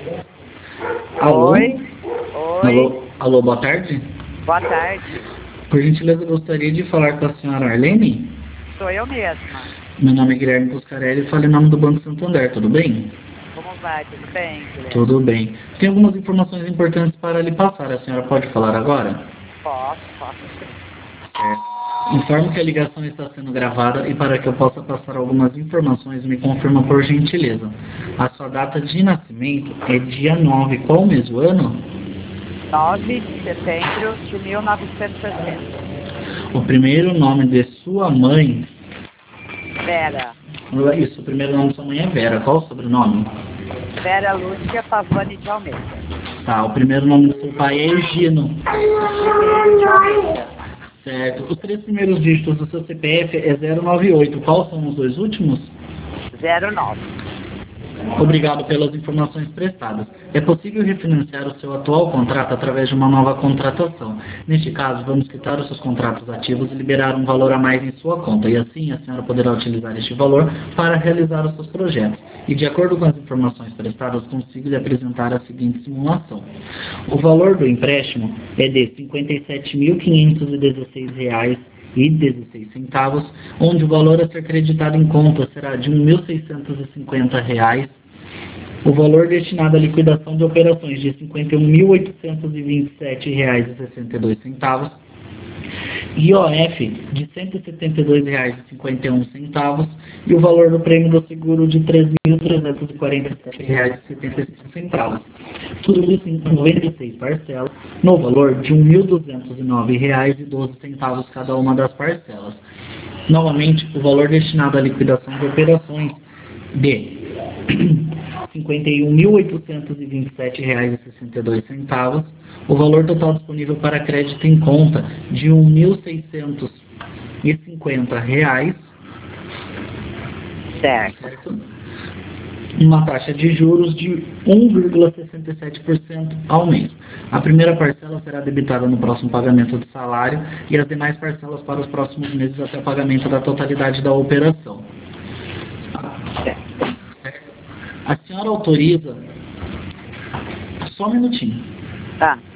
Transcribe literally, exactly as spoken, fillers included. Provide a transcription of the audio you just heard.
Alô? Oi. Oi. Alô, alô, boa tarde. Boa tarde. Por gentileza, eu gostaria de falar com a senhora Arlene. Sou eu mesma. Meu nome é Guilherme Buscarelli e falo em nome do Banco Santander, tudo bem? Como vai? Tudo bem, Guilherme? Tudo bem. Tenho algumas informações importantes para lhe passar. A senhora pode falar agora? Posso, posso sim. Certo. Informo que a ligação está sendo gravada e para que eu possa passar algumas informações, me confirma por gentileza. A sua data de nascimento é dia nove, qual mês do ano? nove de setembro de mil novecentos e sessenta. O primeiro nome de sua mãe... Vera. Isso, o primeiro nome de sua mãe é Vera. Qual o sobrenome? Vera Lúcia Pavani de Almeida. Tá, o primeiro nome do seu pai é Egino. Primeiro de Almeida. Certo. Os três primeiros dígitos do seu C P F é zero nove oito. Quais são os dois últimos? zero nove. Obrigado pelas informações prestadas. É possível refinanciar o seu atual contrato através de uma nova contratação. Neste caso, vamos quitar os seus contratos ativos e liberar um valor a mais em sua conta. E assim, a senhora poderá utilizar este valor para realizar os seus projetos. E de acordo com as informações prestadas, consigo lhe apresentar a seguinte simulação. O valor do empréstimo é de cinquenta e sete mil quinhentos e dezesseis reais e dezesseis centavos, onde o valor a ser creditado em conta será de mil seiscentos e cinquenta reais, o valor destinado à liquidação de operações de cinquenta e um mil oitocentos e vinte e sete reais e sessenta e dois centavos, I O F de cento e setenta e dois reais e cinquenta e um centavos e o valor do prêmio do seguro de três mil trezentos e quarenta e sete reais e setenta e cinco centavos. Tudo isso em noventa e seis parcelas, no valor de mil duzentos e nove reais e doze centavos cada uma das parcelas. Novamente, o valor destinado à liquidação de operações de cinquenta e um mil oitocentos e vinte e sete reais e sessenta e dois centavos, o valor total disponível para crédito em conta de mil seiscentos e cinquenta reais, Certo. certo? Uma taxa de juros de um vírgula sessenta e sete por cento ao mês. A primeira parcela será debitada no próximo pagamento do salário e as demais parcelas para os próximos meses até o pagamento da totalidade da operação. A senhora autoriza... Só um minutinho. Tá.